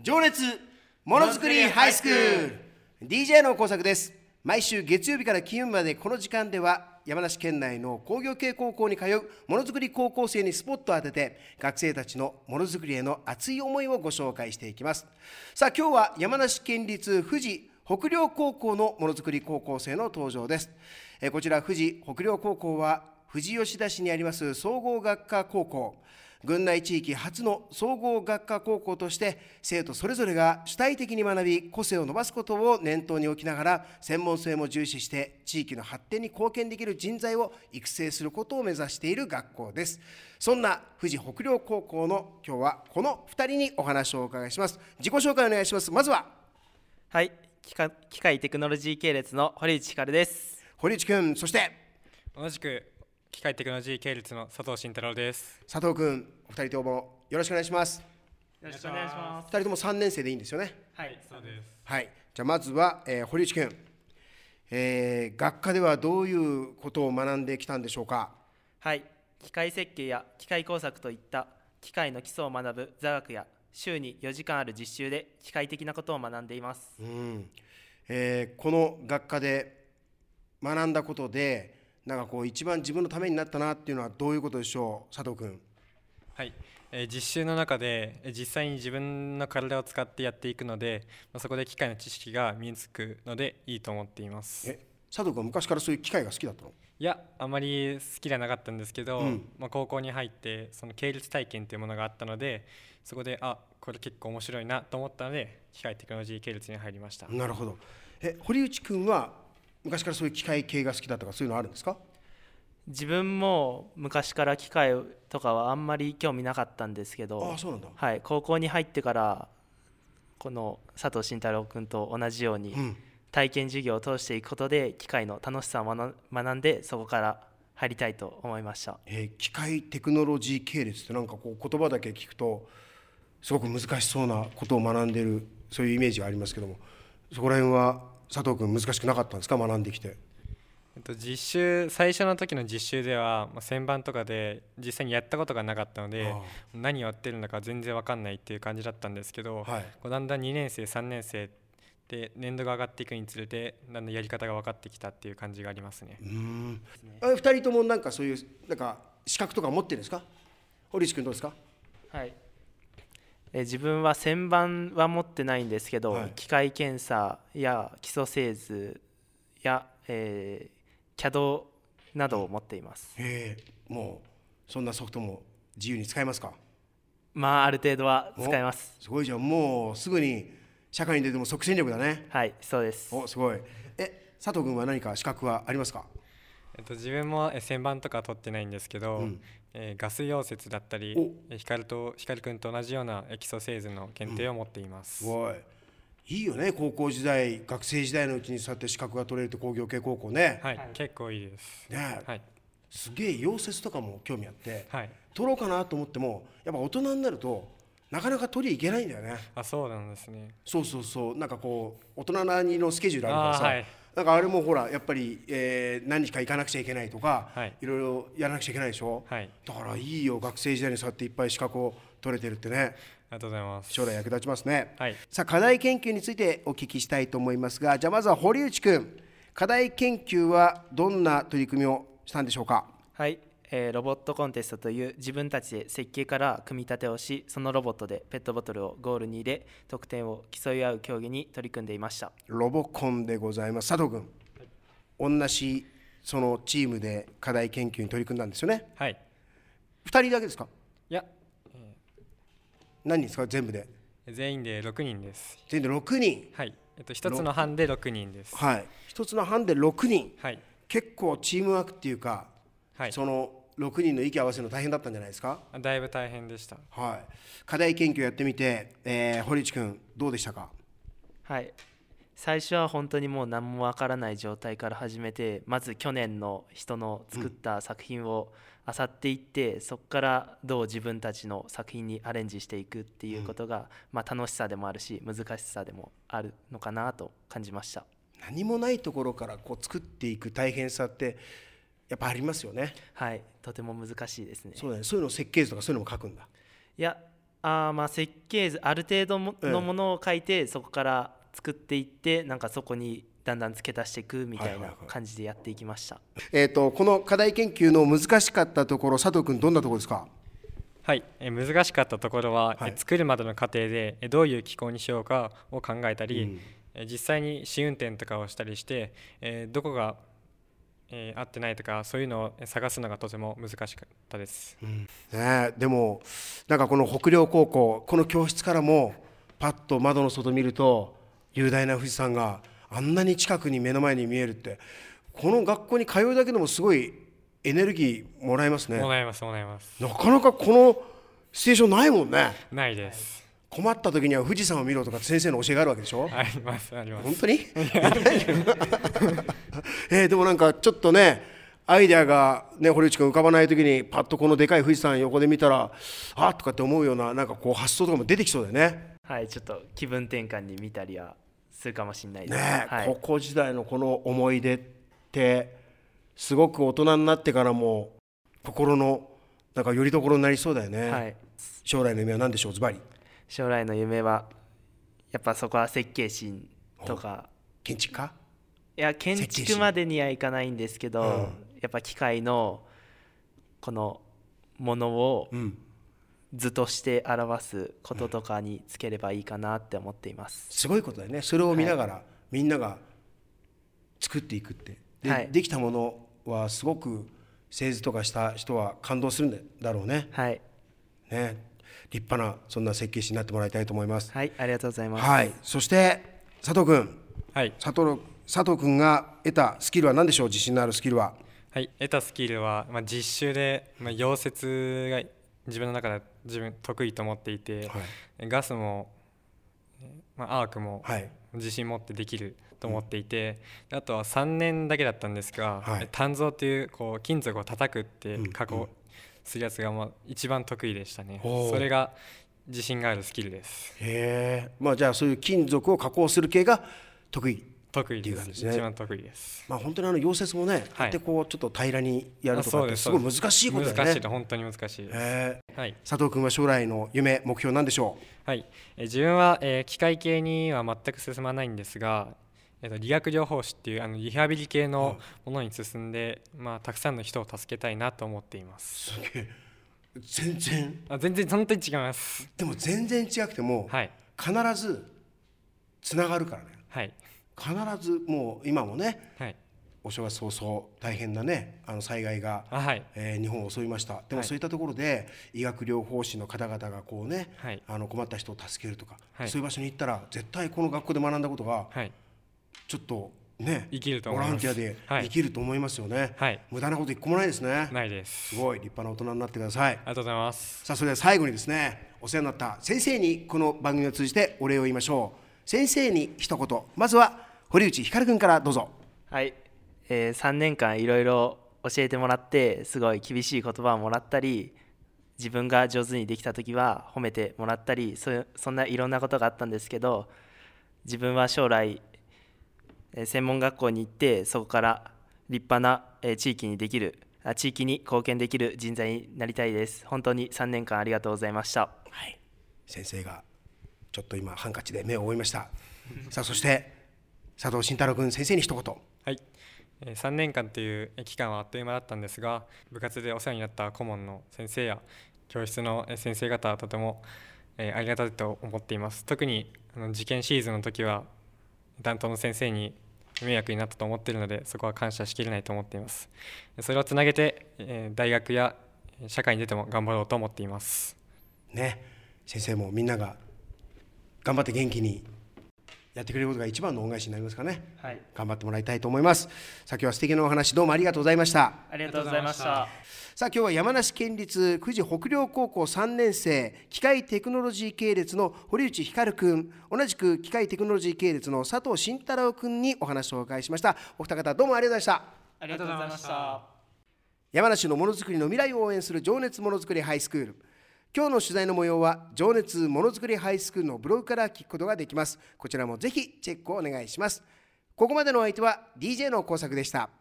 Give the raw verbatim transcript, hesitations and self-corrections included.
情熱ものづくりハイスクール ディージェー の工作です。毎週月曜日から金曜日までこの時間では山梨県内の工業系高校に通うものづくり高校生にスポットを当てて学生たちのものづくりへの熱い思いをご紹介していきます。さあ今日は山梨県立富士北陵高校のものづくり高校生の登場です。えこちら富士北陵高校は富士吉田市にあります総合学科高校、郡内地域初の総合学科高校として生徒それぞれが主体的に学び個性を伸ばすことを念頭に置きながら専門性も重視して地域の発展に貢献できる人材を育成することを目指している学校です。そんな富士北陵高校の今日はこのふたりにお話をお伺いします。自己紹介お願いします。まずははい、機械機械テクノロジー系列の堀内光です。 堀内くん、そして同じく機械テクノロジー系列の佐藤慎太郎です。 佐藤くん、お二人ともよろしくお願いします。 よろしくお願いします。 二人ともさんねん生でいいんですよね。 はい、 そうです。 はい、じゃあまずは、えー、堀内くん、えー、学科ではどういうことを学んできたんでしょうか。 はい、機械設計や機械工作といった機械の基礎を学ぶ座学や週によじかんある実習で機械的なことを学んでいます。 うん、えー、この学科で学んだことでなんかこう一番自分のためになったなっていうのはどういうことでしょう、佐藤君。 はい、えー、実習の中で実際に自分の体を使ってやっていくので、まあ、そこで機械の知識が身につくのでいいと思っています。 え佐藤君は昔からそういう機械が好きだったの？ いや、あまり好きではなかったんですけど、 うんまあ、高校に入ってその系列体験というものがあったので、そこであこれ結構面白いなと思ったので機械テクノロジー系列に入りました。 なるほど。え堀内君は昔からそういう機械系が好きだとかそういうのあるんですか？ 自分も昔から機械とかはあんまり興味なかったんですけど、 ああ、そうなんだ。 はい、高校に入ってからこの佐藤慎太郎君と同じように、 うん、 体験授業を通していくことで機械の楽しさを学学んでそこから入りたいと思いました。 えー、機械テクノロジー系列ってなんかこう言葉だけ聞くとすごく難しそうなことを学んでいる、そういうイメージがありますけども、そこら辺は佐藤君難しくなかったんですか、学んできて。 えっと、実習最初の時の実習ではまあ旋盤とかで実際にやったことがなかったので、 あ何をやってるのか全然分かんないっていう感じだったんですけど、 はい、 こうだんだんにねん生さんねん生で年度が上がっていくにつれてだんだんやり方が分かってきたっていう感じがありますね。 うーん、あふたりともなんかそういうなんか資格とか持ってるんですか？堀内君どうですか？ はい、え自分は旋盤は持ってないんですけど、 はい、 機械検査や基礎製図や、えー、キャド などを持っています。 へえ、もうそんなソフトも自由に使えますか？ まあある程度は使えます。 すごいじゃん、もうすぐに社会に出ても即戦力だね。 はい、そうです。 お、すごい。え、佐藤君は何か資格はありますか？ えっと、自分もえ旋盤とか取ってないんですけど、 うんえーガス溶接だったりえ光と光くんと同じようなえ基礎製図の検定を持っています。 すごい。いいよね、高校時代学生時代のうちにそうやって資格が取れるって工業系高校ね。 はい、 はい、 結構いいです。 ね、 はい、 すげえ溶接とかも興味あってはい、 取ろうかなと思ってもやっぱ大人になるとなかなか取り行けないんだよね。 あ、そうなんですね。 そうそうそう、なんかこう大人なりのスケジュールあるからさ、 あー、はい、 なんかあれもほらやっぱり、えー何日か行かなくちゃいけないとか、 はい、 いろいろやらなくちゃいけないでしょ。 はい、 だからいいよ、学生時代にそうやっていっぱい資格を取れてるってね、 ありがとうございます。 将来役立ちますね。 はい、 さあ課題研究についてお聞きしたいと思いますが、じゃあまずは堀内くん、課題研究はどんな取り組みをしたんでしょうか？ はい、えーロボットコンテストという自分たちで設計から組み立てをし、そのロボットでペットボトルをゴールに入れ得点を競い合う競技に取り組んでいました。 ロボコンでございます。佐藤君、はい、同じそのチームで課題研究に取り組んだんですよね。 はい、 ふたりだけですか？ いや、 何人ですか全部で？ 全員でろくにんです。 全員でろくにん。 はい、えっと、ひとつの班でろくにんです。 はい、一つの班でろくにん、 はい、 結構チームワークっていうか、 はい、 そのろくにんの息合わせるの大変だったんじゃないですか？ だいぶ大変でした。 はい、課題研究やってみて、えー、堀内君どうでしたか？ はい、最初は本当にもう何もわからない状態から始めて、まず去年の人の作った作品を漁っていって、うん、そこからどう自分たちの作品にアレンジしていくっていうことが、うん、まあ、楽しさでもあるし難しさでもあるのかなと感じました。 何もないところからこう作っていく大変さってやっぱありますよね。 はい、とても難しいですね。 そうだね、そういうの設計図とかそういうのも書くんだ。 いや、 あーまあ設計図ある程度もええのものを書いてそこから作っていってなんかそこにだんだん付け足していくみたいなはいはいはい感じでやっていきました。 えー、とこの課題研究の難しかったところ、佐藤君どんなところですか？ はい、え難しかったところは、 はいえ作るまでの過程でえどういう機構にしようかを考えたり、 うんえ実際に試運転とかをしたりして、えどこが、えー合ってないとかそういうのを探すのがとても難しかったです。 ねえ、でもなんかこの北陵高校、この教室からもパッと窓の外見ると雄大な富士山があんなに近くに目の前に見えるって、この学校に通うだけでもすごいエネルギーもらえますね。 もらいますもらいます。 なかなかこのシチュエーションないもんね。 ないです。 困った時には富士山を見ろとか先生の教えがあるわけでしょ。 ありますあります。 本当にえーでもなんかちょっとねアイデアがね堀内君浮かばない時にパッとこのでかい富士山横で見たらあとかって思うようななんかこう発想とかも出てきそうだよね。 はい、ちょっと気分転換に見たりはするかもしれないです。 ねえ、 はい、 高校時代のこの思い出ってすごく大人になってからも心のなんかよりどころになりそうだよね。 はい、 将来の夢は何でしょう？ズバリ将来の夢はやっぱそこは設計士とか、 建築家？ いや建設計士築までにはいかないんですけど、 うんやっぱ機械のこのものをうん図として表すこととかにつければいいかなって思っています。 すごいことだよね。それを見ながら、みんなが作っていくってで、 はいできたものはすごく製図とかした人は感動するんだろうね。 はいね、立派なそんな設計士になってもらいたいと思います。 はい、ありがとうございます。 はい、そして佐藤君、 はい佐藤佐藤君が得たスキルは何でしょう？自信のあるスキルは。 はい、得たスキルは、まあ、実習で、まあ、溶接が自分の中で自分得意と思っていて、 はいガスも、まあ、アークもはい自信持ってできると思っていて、うん、あとはさんねんだけだったんですが、 はい、 鍛造というこう金属を叩くって加うんうん工するやつがまあ一番得意でしたね。 おーそれが自信があるスキルです。 へえ、まあじゃあそういう金属を加工する系が得意。 得意です。 っていう感じですね。 一番得意です。 まあ本当にあの溶接もね、こうやってこうちょっと平らにやるとかってすごい難しいことだよね。 難しいと本当に難しいです。 へはい、 佐藤君は将来の夢目標なんでしょはい、え自分は、えー機械系には全く進まないんですが、えーと理学療法士っていうあのリハビリ系のものに進んで、まあ、たくさんの人を助けたいなと思っています。 う？すげえ、全然あ全然本当に違います。 でも全然違くても、 はい必ずつながるからね。 はい必ずもう今もね、 はいお正月早々大変なねあの災害が、 あはいえー日本を襲いました。でもはいそういったところで医学療法士の方々がこうね、 はいあの困った人を助けるとか、 はいそういう場所に行ったら絶対この学校で学んだことがはいちょっとね生きるとボ思います。 ランティアではい生きると思いますよね。 はい無駄なこと一個もないですね。 ないです。 すごい立派な大人になってください。 ありがとうございます。 さあそれでは最後にですね、お世話になった先生にこの番組を通じてお礼を言いましょう。先生に一言、まずは堀内光君からどうぞ。 はい、えー、さんねんかんいろいろ教えてもらってすごい厳しい言葉をもらったり自分が上手にできた時は褒めてもらったりそういうそんないろんなことがあったんですけど、自分は将来、えー専門学校に行ってそこから立派な、えー地域にできるあ地域に貢献できる人材になりたいです。本当にさんねんかんありがとうございました。 はい、先生がちょっと今ハンカチで目を覆いましたさあそして佐藤慎太郎君、先生に一言。 はい、えーさんねんかんという期間はあっという間だったんですが、部活でお世話になった顧問の先生や教室の先生方はとても、えーありがたいと思っています。特にあの受験シーズンの時は担当の先生に迷惑になったと思っているので、そこは感謝しきれないと思っています。それをつなげて、えー大学や社会に出ても頑張ろうと思っていますね、先生もみんなが頑張って元気にやってくれることが一番の恩返しになりますからね、 はい、 頑張ってもらいたいと思います。さあ今日は素敵なお話どうもありがとうございました。 ありがとうございました。 さあ今日は山梨県立久慈北陵高校さんねん生機械テクノロジー系列の堀内光君、同じく機械テクノロジー系列の佐藤慎太郎君にお話をお伺いしました。お二方どうもありがとうございました。 ありがとうございました。 山梨のものづくりの未来を応援する情熱ものづくりハイスクール。今日の取材の模様は情熱ものづくりハイスクールのブログから聞くことができます。こちらもぜひチェックをお願いします。ここまでのお相手は ディージェー の工作でした。